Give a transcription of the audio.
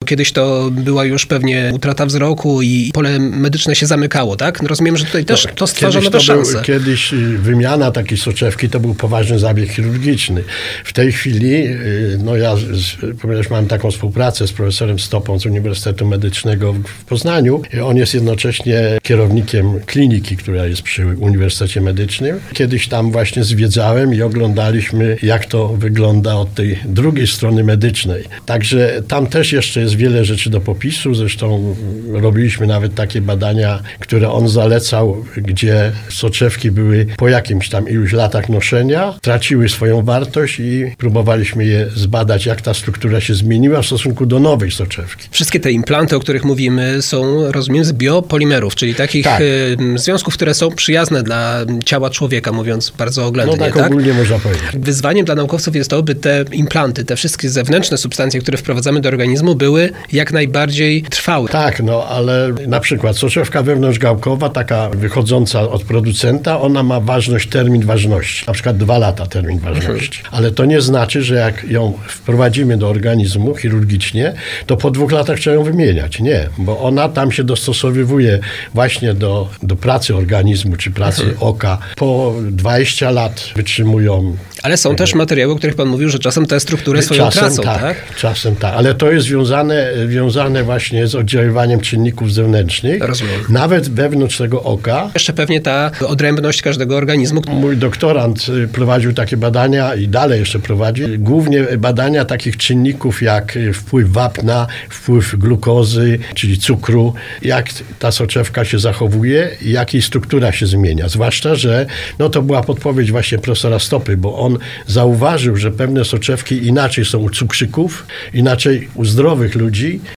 kiedyś to była już pewnie utrata wzroku i pole medyczne się zamykało, tak? No rozumiem, że tutaj też to stwarza nowe szanse. Kiedyś wymiana takiej soczewki to był poważny zabieg chirurgiczny. W tej chwili, ponieważ mam taką współpracę z profesorem Stopą z Uniwersytetu Medycznego w Poznaniu, on jest jednocześnie kierownikiem kliniki, która jest przy Uniwersytecie Medycznym. Kiedyś tam właśnie zwiedzałem i oglądaliśmy, jak to wygląda od tej drugiej strony medycznej. Także tam też jeszcze jest wiele rzeczy do popisu. Zresztą robiliśmy nawet takie badania, które on zalecał, gdzie soczewki były po jakimś tam iluś latach noszenia, traciły swoją wartość i próbowaliśmy je zbadać, jak ta struktura się zmieniła w stosunku do nowej soczewki. Wszystkie te implanty, o których mówimy, są, rozumiem, z biopolimerów, czyli takich związków, które są przyjazne dla ciała człowieka, mówiąc bardzo oględnie. No tak ogólnie można powiedzieć. Wyzwaniem dla naukowców jest to, by te implanty, te wszystkie zewnętrzne substancje, które wprowadzamy do organizmu, były jak najbardziej trwałe. Tak, ale na przykład soczewka wewnątrzgałkowa, taka wychodząca od producenta, ona ma termin ważności. Na przykład 2 lata termin ważności. Ale to nie znaczy, że jak ją wprowadzimy do organizmu chirurgicznie, to po 2 latach trzeba ją wymieniać. Nie, bo ona tam się dostosowywuje właśnie do pracy organizmu, czy pracy oka. Po 20 lat wytrzymują. Ale są też materiały, o których pan mówił, że czasem te struktury swoją tracą, tak? Czasem tak, ale to jest wiązane właśnie z oddziaływaniem czynników zewnętrznych. Rozumiem. Nawet wewnątrz tego oka. Jeszcze pewnie ta odrębność każdego organizmu. Mój doktorant prowadził takie badania i dalej jeszcze prowadzi. Głównie badania takich czynników jak wpływ wapna, wpływ glukozy, czyli cukru, jak ta soczewka się zachowuje i jak jej struktura się zmienia. Zwłaszcza, że to była podpowiedź właśnie profesora Stopy, bo on zauważył, że pewne soczewki inaczej są u cukrzyków, inaczej u zdrowych ludzi,